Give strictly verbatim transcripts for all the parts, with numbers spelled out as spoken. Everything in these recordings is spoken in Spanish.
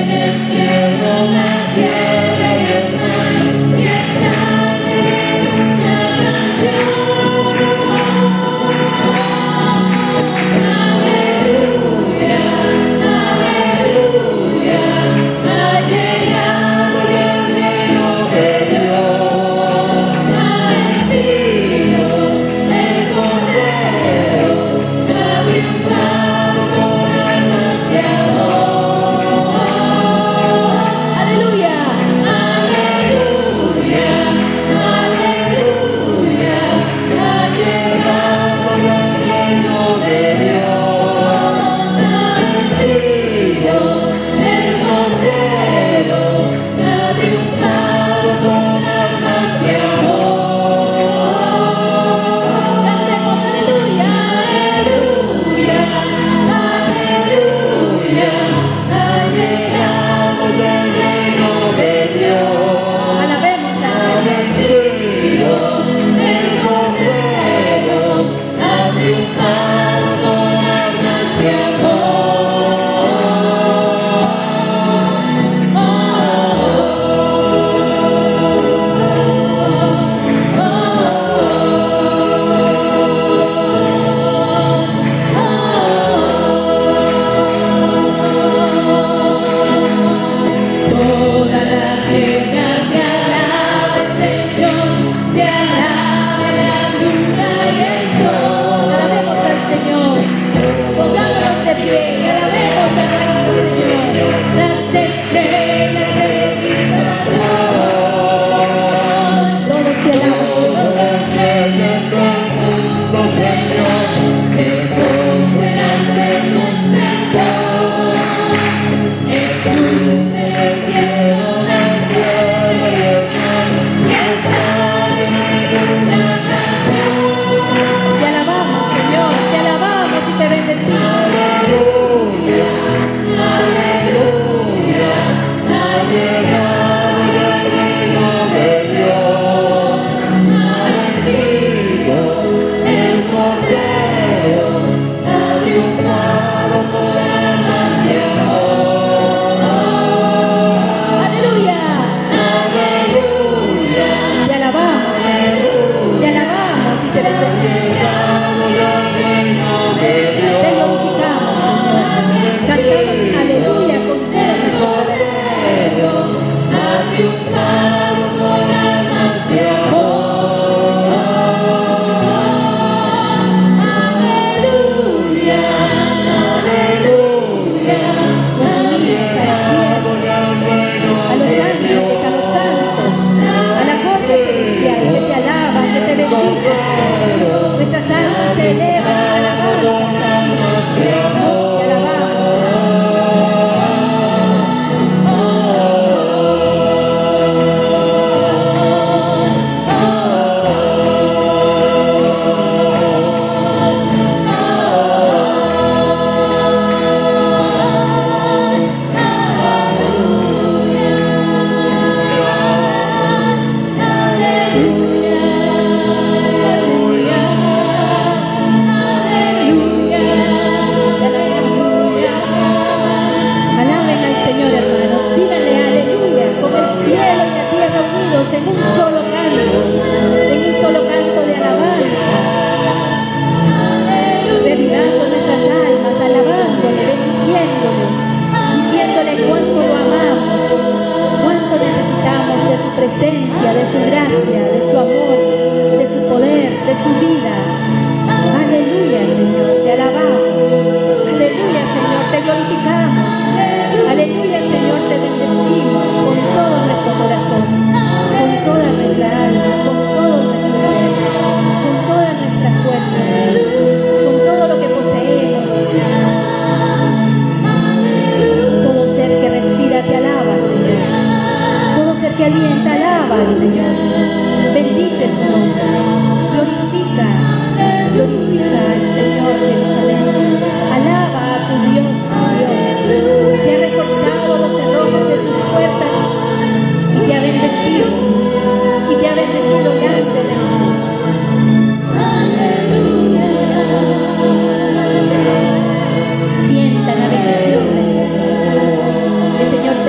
Sientan la bendición del Señor. El Señor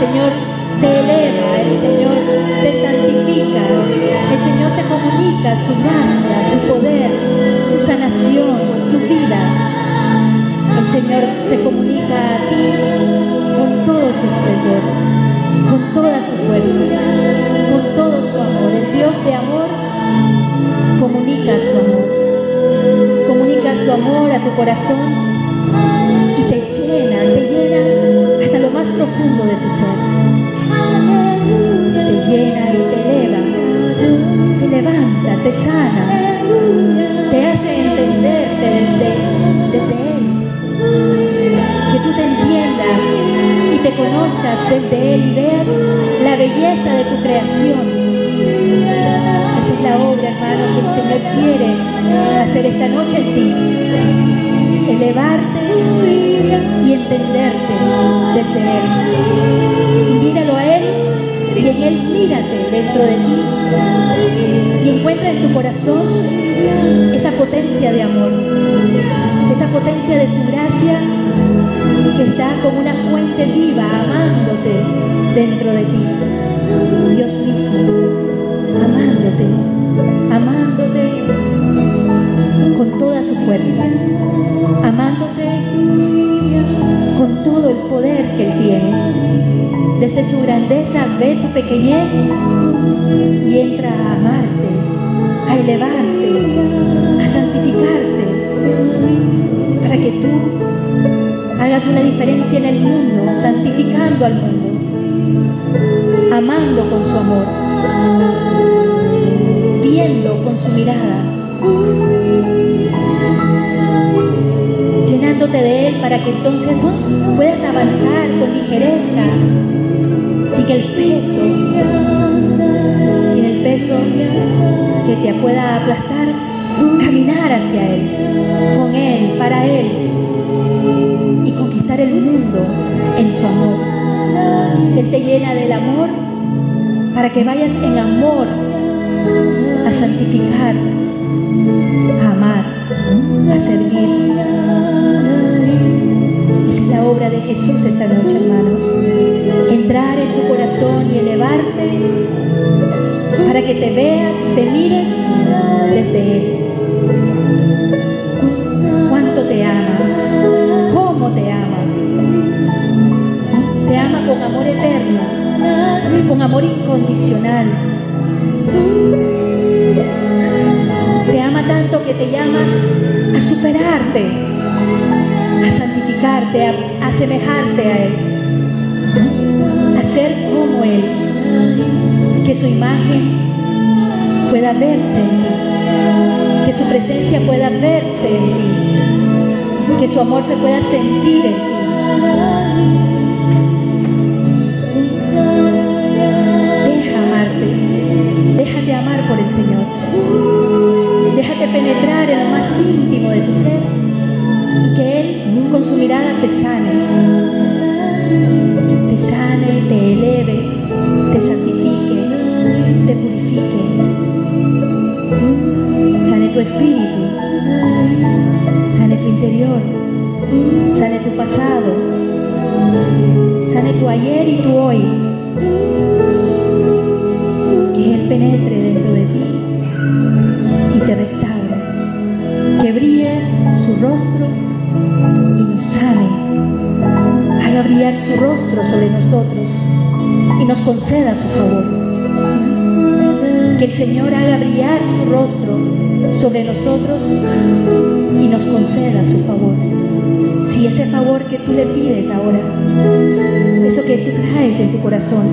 Señor te eleva, el Señor te santifica, el Señor te comunica su gracia, su poder, su sanación, su vida. El Señor se comunica a ti con todo su esplendor, con toda su fuerza, con todo su amor. El Dios de amor comunica su amor, comunica su amor a tu corazón y te llena, te llena hasta lo más profundo de tu ser. Te llena y te eleva, te levanta, te sana, te hace entenderte desde, desde Él. Que tú te entiendas y te conozcas desde Él y veas la belleza de tu creación. Esa es la obra, hermano, que el Señor quiere hacer esta noche en ti. Elevarte y entenderte desde Él. Míralo a Él y en Él mírate dentro de ti y encuentra en tu corazón esa potencia de amor, esa potencia de su gracia que está como una fuente viva amándote dentro de ti. Dios mismo amándote, amándote con toda su fuerza, amándote con todo el poder que Él tiene. Desde su grandeza ve tu pequeñez y entra a amarte, a elevarte, a santificarte, para que tú hagas una diferencia en el mundo, santificando al mundo, amando con su amor, viendo con su mirada, llenándote de Él para que entonces puedas avanzar con ligereza, sin el peso, sin el peso que te pueda aplastar, caminar hacia Él, con Él, para Él, y conquistar el mundo en su amor. Él te llena del amor para que vayas en amor a santificar, a amar, a servir. Esa es la obra de Jesús esta noche, hermano. Entrar en tu corazón y elevarte para que te veas, te mires desde Él. Cuánto te ama, cómo te ama. Te ama con amor eterno, con amor incondicional. Te ama tanto que te llama a superarte, a santificarte, a asemejarte a Él, a ser como Él, que su imagen pueda verse en ti, que su presencia pueda verse en ti, que su amor se pueda sentir en ti. Deja amarte, déjate amar por el Señor, déjate penetrar en lo más íntimo de tu ser y que Él con su mirada te sane, te sane, te eleve, te santifique, te purifique, sane tu espíritu, sane tu interior, sane tu pasado, sane tu ayer y tu hoy, que Él penetre dentro de ti y te restaure, que brille su rostro y nos sane, haga brillar su rostro sobre nosotros y nos conceda su favor. Que el Señor haga brillar su rostro sobre nosotros y nos conceda su favor. Si ese favor que tú le pides ahora, eso que tú traes en tu corazón,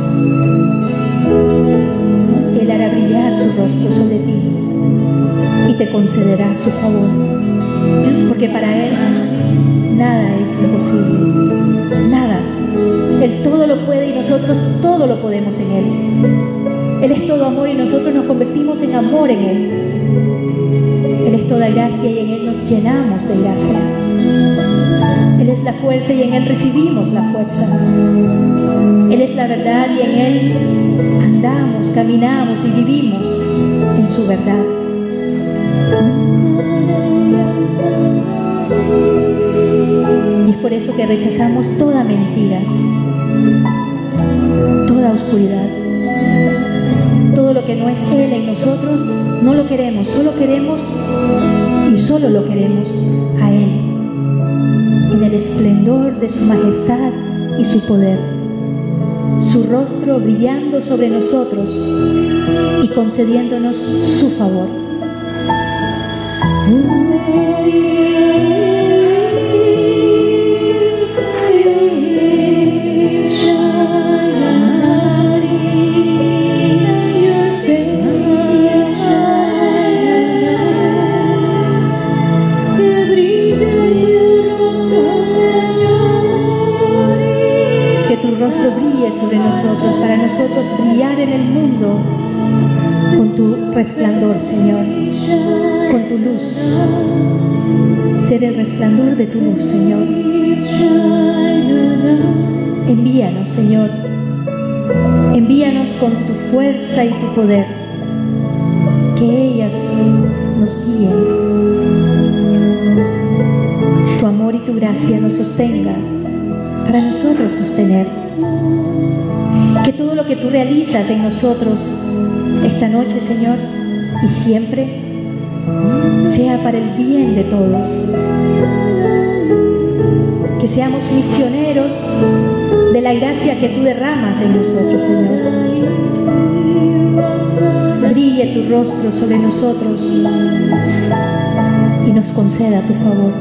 Él hará brillar su rostro sobre ti y te concederá su favor, porque para Él nada es imposible, nada. Él todo lo puede y nosotros todo lo podemos en Él. Él es todo amor y nosotros nos convertimos en amor en Él. Él es toda gracia y en Él nos llenamos de gracia. Él es la fuerza y en Él recibimos la fuerza. Él es la verdad y en Él andamos, caminamos y vivimos en su verdad. Y es por eso que rechazamos toda mentira. oscuridad. Todo lo que no es Él en nosotros, no lo queremos, solo queremos y solo lo queremos a Él, en el esplendor de su majestad y su poder, su rostro brillando sobre nosotros y concediéndonos su favor. Brille sobre nosotros, para nosotros brillar en el mundo con tu resplandor, Señor, con tu luz, ser el resplandor de tu luz, Señor. Envíanos, Señor, envíanos con tu fuerza y tu poder, que ellas nos guíen, tu amor y tu gracia nos sostenga, para nosotros sostener. Que todo lo que tú realizas en nosotros esta noche, Señor, y siempre, sea para el bien de todos. Que seamos misioneros de la gracia que tú derramas en nosotros, Señor. Brille tu rostro sobre nosotros y nos conceda tu favor.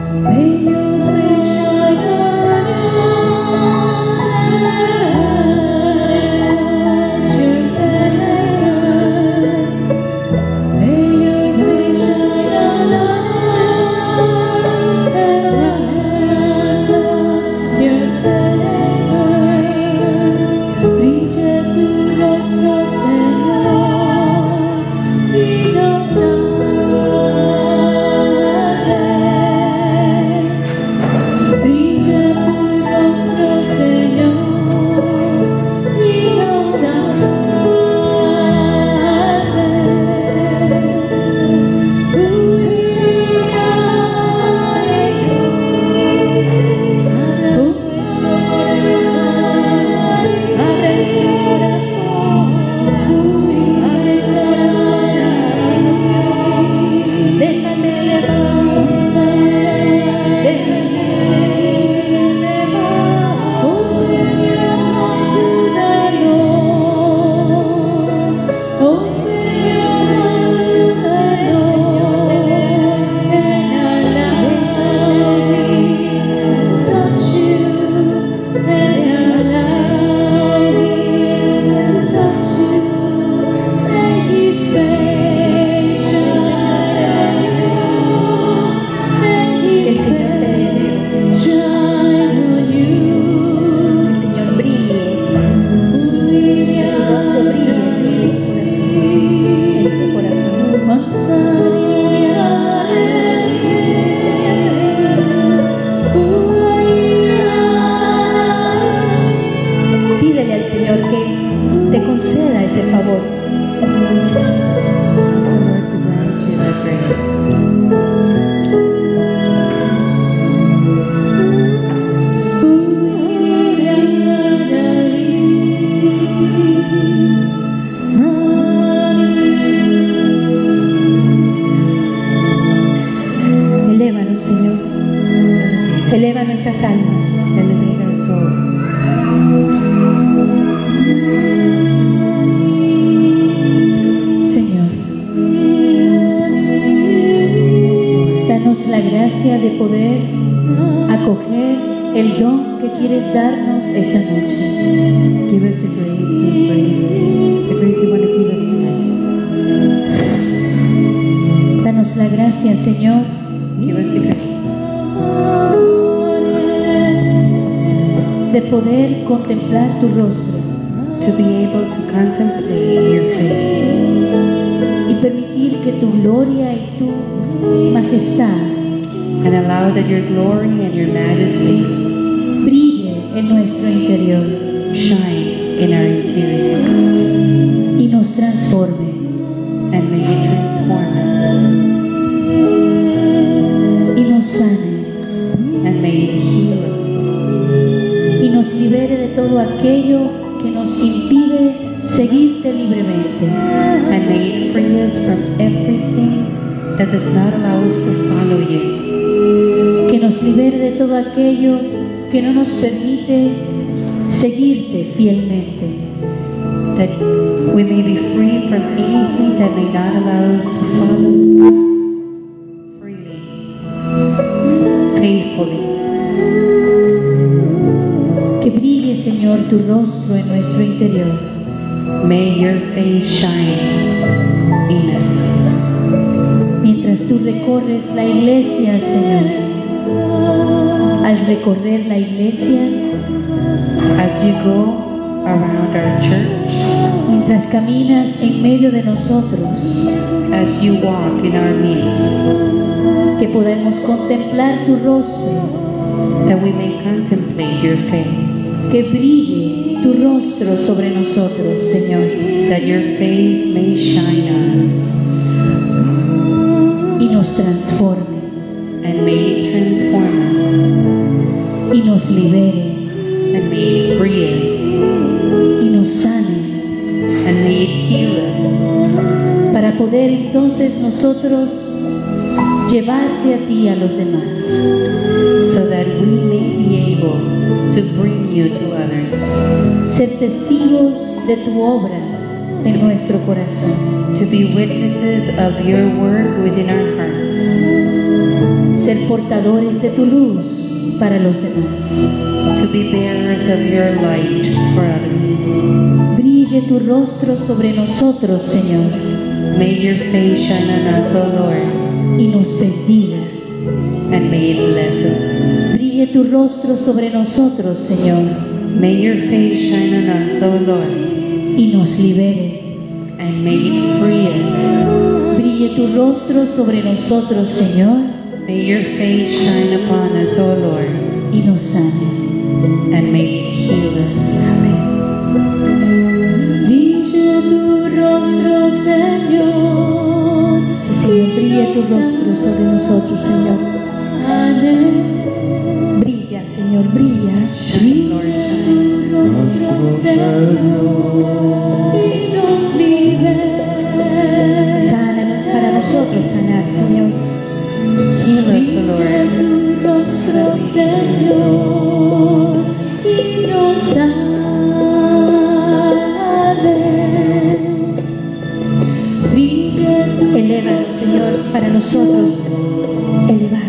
Eleva nuestras almas. Elevate our souls. Señor, danos la gracia de poder acoger el don que quieres darnos esta noche. Give us the grace and praise, the grace you want to give us tonight. Danos la gracia, Señor. Give us the grace. De poder contemplar tu rostro, to be able to contemplate your face, y permitir que tu gloria y tu majestad, and allow that your glory and your majesty brille en nuestro interior, shine in our interior, y nos transforme, and may it transform us, y nos sane, and may it heal us, y nos libere de todo aquello que nos impide seguirte libremente. And may it free us from everything that does not allow us to follow you. Que nos libere de todo aquello que no nos permite seguirte fielmente. That we may be free from anything that may not allow us to follow freely, faithfully. Que brille, Señor, tu rostro en nuestro interior. May your face shine in us. Mientras tú recorres la iglesia, Señor, al recorrer la iglesia, as you go around our church, mientras caminas en medio de nosotros, as you walk in our midst, que podamos contemplar tu rostro, that we may contemplate your face, que brille tu rostro sobre nosotros, Señor, that your face may shine on us, y nos transforme, and may it transform us, y nos libere, and may it free us, y nos sane, and may it heal us, para poder entonces nosotros llevarte a ti a los demás, so that we may be able to bring you to others, ser testigos de tu obra en nuestro corazón, to be witnesses of your work within our hearts, ser portadores de tu luz para los demás, to be bearers of your light for others. Brille tu rostro sobre nosotros, Señor, May your face shine on us, O Lord, y nos bendiga. and may it bless us. Brille tu rostro sobre nosotros, Señor, May your face shine on us, O Lord, y nos libere. and may it free us. Brille tu rostro sobre nosotros, Señor, May your face shine upon us, O Lord, y nos sane. and may it heal us. Brille tu rostro, Señor. Sí, Señor, brille tu rostro sobre nosotros, Señor. Brilla, Señor, brilla. Shine, Lord, shine. Y nos libera. Sánanos para nosotros sanar, Señor. Heal us, O Lord. Rostro, Señor, y nos sane. Elévanos, Señor, para nosotros elevar.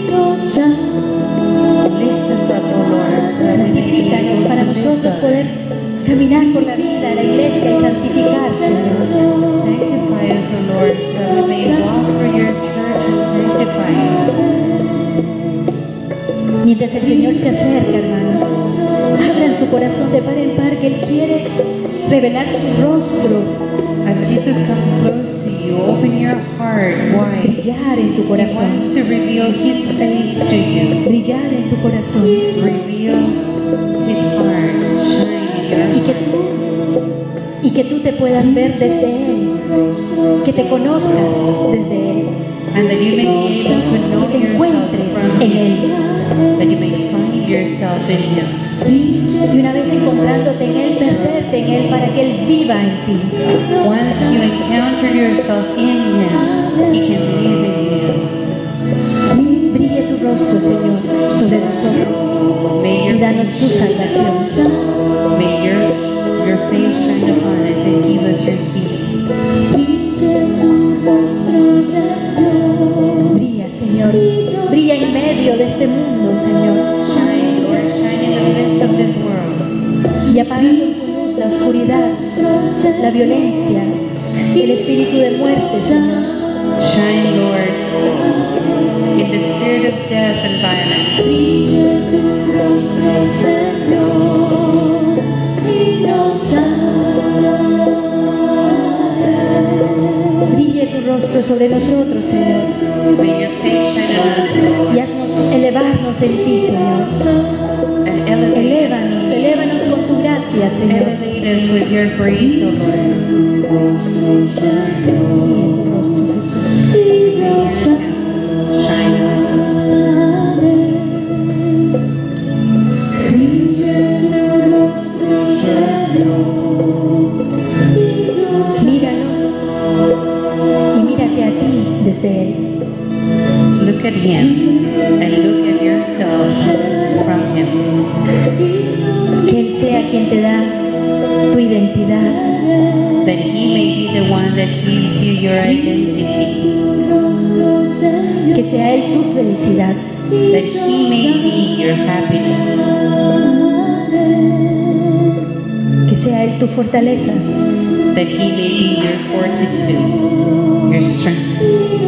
Lift us up, O Lord. Santifícanos para nosotros poder caminar por la vida, la iglesia y santificar, Señor. Sanctify us, O Lord, so that we may walk for your church and sanctify you. Mientras el Señor se acerca, hermanos, abran su corazón de par en par, que Él quiere revelar su rostro, As Jesus comes close to you, open your heart wide. brillar en tu He corazón, wants to reveal His face to you. brillar en tu corazón, Reveal His heart, shine in y your que heart. tú, y que tú te puedas ver desde Él, que te conozcas desde Él, And that you may be able to que know te yourself encuentres from en Him. Él. That you may find yourself in Him. Y una vez encontrándote en Él, perderte en Él para que Él viva en ti. Once you encounter yourself in Him, He can live in you. Brille tu rostro, Señor, sobre nosotros May y your danos tu salvación. May your, your face shine upon us and give us your peace. Brilla, Señor, brilla en medio de este mundo, Señor, Shine, Lord, shine in the midst of this world. y apagando tu luz la oscuridad, la violencia, el espíritu de muerte, Señor. Shine, Lord, in the spirit of death and violence. Brille tu rostro sobre nosotros, Señor, May your face shine on us, Lord, y haznos elevarnos en ti, Señor. and elevate, Elévanos, elévanos con tu gracia, Señor. elevate us with your grace, O Lord. Shine on us. Brille tu rostro, Señor. quien te da tu identidad. that He may be the one that gives you your identity, Que sea Él tu felicidad. that He may be your happiness, Que sea Él tu fortaleza. that He may be your fortitude, your strength,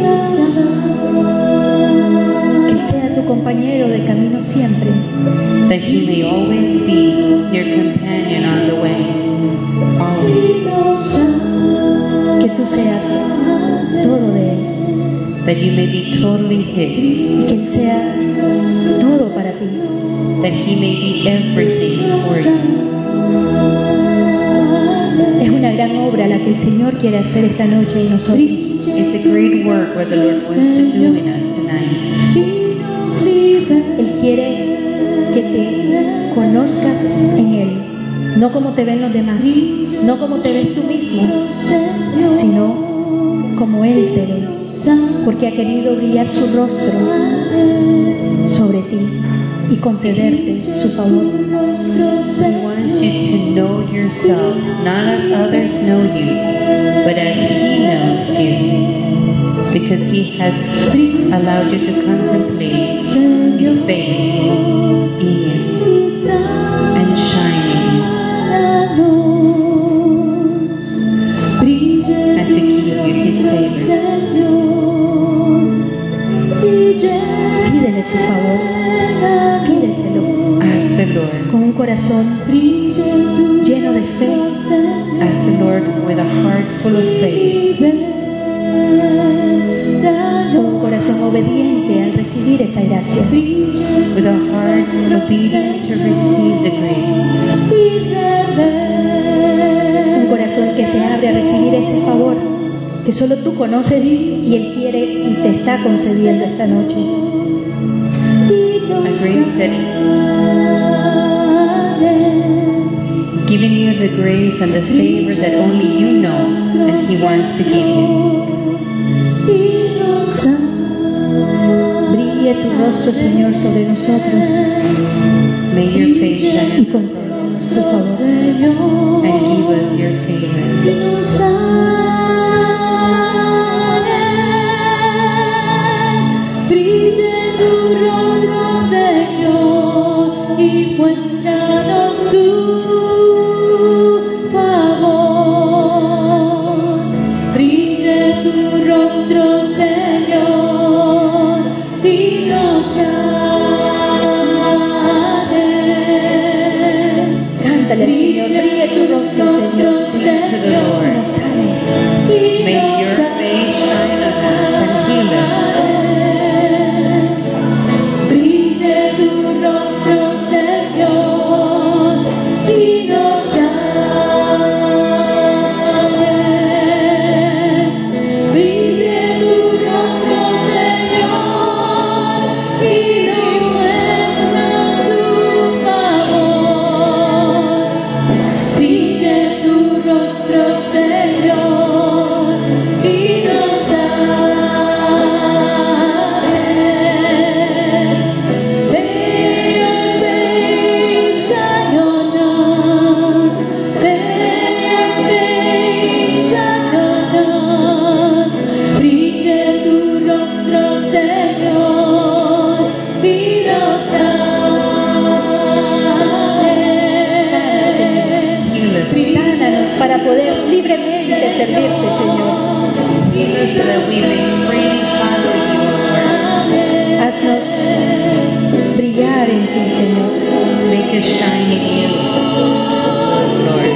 Que Él sea tu compañero de camino siempre. that He may always be your companion on the way, always, Que tú seas todo de Él. that you may be totally His, Y que Él sea todo para ti. that He may be everything for you. Es una gran obra la que el Señor quiere hacer esta noche en nosotros. It's a great work what the Lord wants to do in us tonight. Él quiere que te conozcas en Él, no como te ven los demás, no como te ves tú mismo, sino como Él te ve, porque ha querido brillar su rostro sobre ti y concederte su favor. He wants you to know yourself, not as others know you, but as He knows you, because He has allowed you to contemplate His face in you and shining, and to give you His favor. Pídele su favor, pídeselo Ask the Lord, con un corazón lleno de fe, ask the Lord with a heart full of faith, con un corazón obediente al recibir esa gracia. with a heart obedient to receive the grace, Un corazón que se abre a recibir ese favor que solo tú conoces y Él quiere y te está concediendo esta noche. a grace that giving you the grace and the favor that only you know and He wants to give you. Brille tu rostro, Señor, sobre nosotros May your face y shine concédenos su favor. and give us your favor. Brille tu rostro, Señor, y muéstranos su favor. Brille tu rostro, Señor, y nos sane. Cántale al Señor, brille tu rostro, Señor, Sing to the Lord. y nos sane. May your face shine on us and heal us. Brille tu rostro, Señor, y nos sane. Brille tu rostro, Señor, y nos muestra su favor. Brille tu rostro, Señor, y nos sane. May your face shine on us. May your face shine on us. Brille tu rostro, Señor, y nos sane. Heal us. Sánanos para poder libremente servirte, Señor. Heal us so that we may freely follow you, Lord. Haznos brillar en ti, Señor. Make us shine in you, Lord.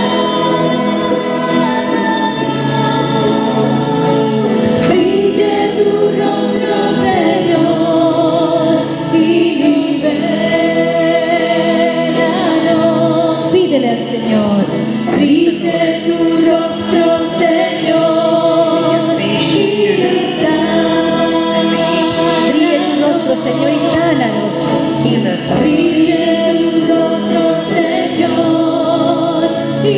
Brille tu rostro, Señor, y libéranos. Pídele al Señor. Brille tu rostro, Señor, y sánanos. Brille tu rostro, Señor, y sánanos. Heal us, Lord. Brille tu rostro, Señor, y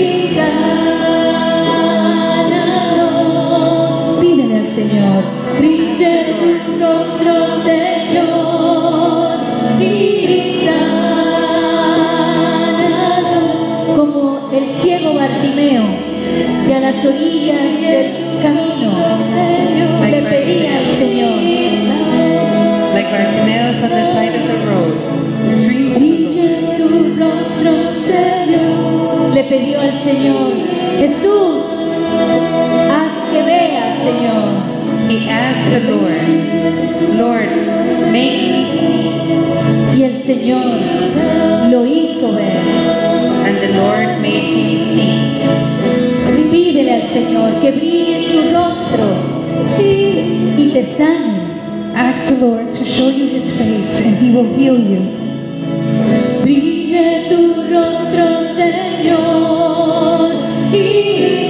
sánanos. Pídele al Señor. Brille tu rostro, Señor, y sánanos. las orillas del camino. Le pedía al Señor. Like Bartimaeus on the side of the road, streams of the Lord. Le pidió al Señor, Jesús, haz que vea, Señor. He asked the Lord, Lord, make me see. Y el Señor lo hizo ver. And the Lord made him see. Pídele al Señor que brille su rostro y te sane. Ask the Lord to show you His face and He will heal you. Brille tu rostro, Señor, y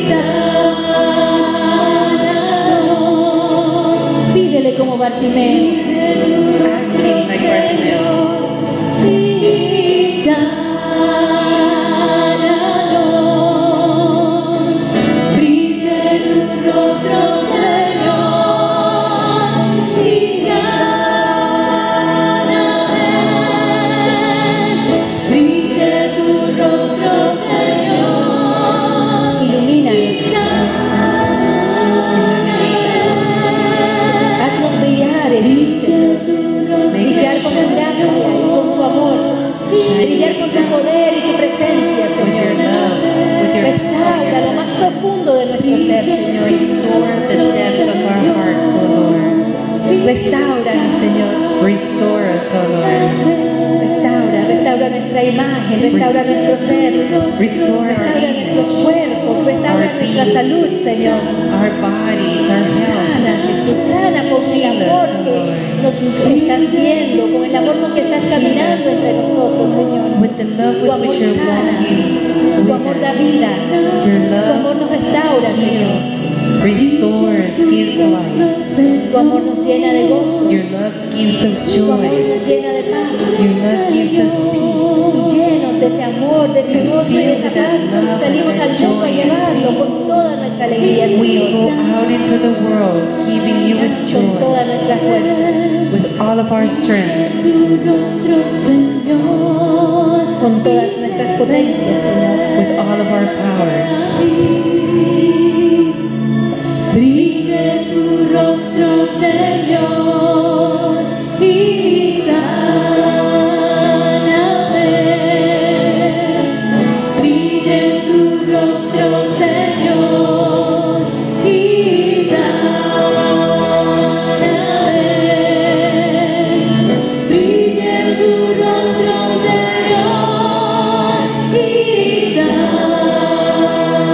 sánanos. Pídele como Bartimeo. Ask him like Bartimaeus. Y sánanos. Brille tu rostro, Señor, y sánanos. Brille tu rostro, Señor. Ilumínanos. Haznos brillar en ti, Señor. Brillar con tu gracia y con tu amor. Brillar con tu poder y tu presencia, With your Señor. love, with your Restaura lo más profundo de nuestro ser, Señor. restore the depth of our hearts, O Lord. Restauranos, Señor. Restore us, O Lord. Restaura, restaura nuestra imagen, restaura nuestro ser, Restore our restaura being, nuestros cuerpos, restaura nuestra salud, Señor. our bodies, our health. Sana, Jesús, sana con el amor que nos estás viendo, con el amor con que estás caminando entre nosotros, Señor. With the love Tu with amor which you're sana, walking tu amor with da us. vida, Your tu amor love nos restaura, Señor. restores, gives life. Tu amor nos llena de gozo, Your love gives us tu amor joy. nos llena de paz. Your love gives us peace. Llenos de ese amor, de ese gozo y de esa paz, salimos al mundo a llevarlo con toda nuestra alegría, We go Señor, out into the world giving you with con joy, toda nuestra fuerza, with all of our strength, con todas nuestras potencias, Señor. with all of our powers. Brille tu rostro, Señor, y sáname. Brille tu rostro, Señor, y sáname. Brille tu rostro, Señor, y sáname.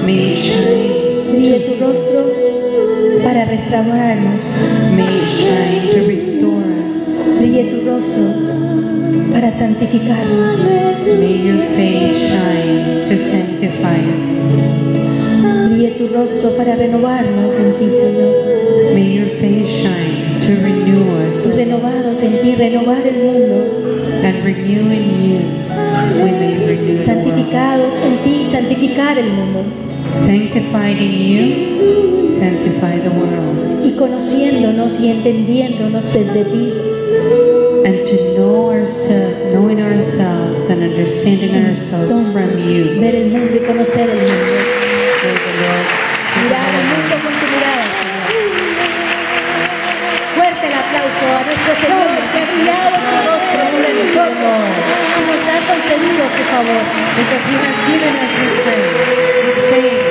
May it shine. Brille tu rostro para restaurarnos. May it shine to restore us. Brille tu rostro para santificarnos. May your face shine to sanctify us. Brille tu rostro para renovarnos en ti, Señor. May your face shine to renew Y us. renovados en ti, renovar el mundo. And renew in you, we may renew the world. Santificados en ti, santificar el mundo. Sanctified in you, sanctify the world. Y conociéndonos y entendiéndonos desde ti. And to know ourselves, knowing ourselves and understanding ourselves from you. Ver el mundo y conocer el mundo. Praise the Lord. Mirar el mundo con tu mirada, Señor. Fuerte el aplauso a nuestro Señor, que ha brillado su rostro sobre nosotros y nos ha concedido su favor. Because He has given us His grace, His favor.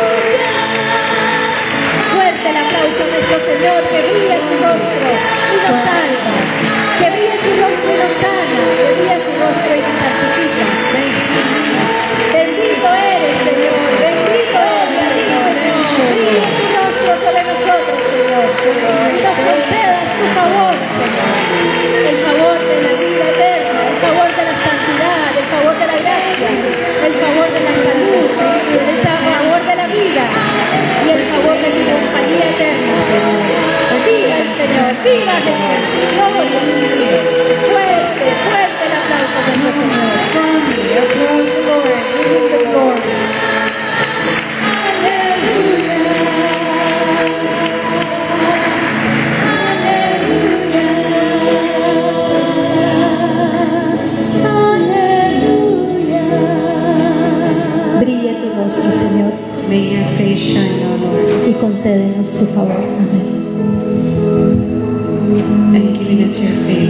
Fuerte el aplauso a nuestro Señor, que brilla su rostro y nos salva. Que brilla su rostro y nos sana. Que brilla su rostro y nos santifica. Bendito eres, Señor. Bendito eres, Señor. Brilla tu rostro sobre nosotros, Señor. Y nos concedas tu favor, Señor. El favor de la vida eterna, el favor de la santidad, el favor de la gracia, el favor de la salud, el favor de la vida y el favor de tu compañía eterna, Señor. Viva el Señor, viva Jesús. Gloria a ti. Fuerte, fuerte el aplauso de nuestro Señor. Applause the Lord. Give him the glory. Brille tu rostro, Señor, May your face shine, O Lord, y concédenos su favor. Amén. and giving us your favor.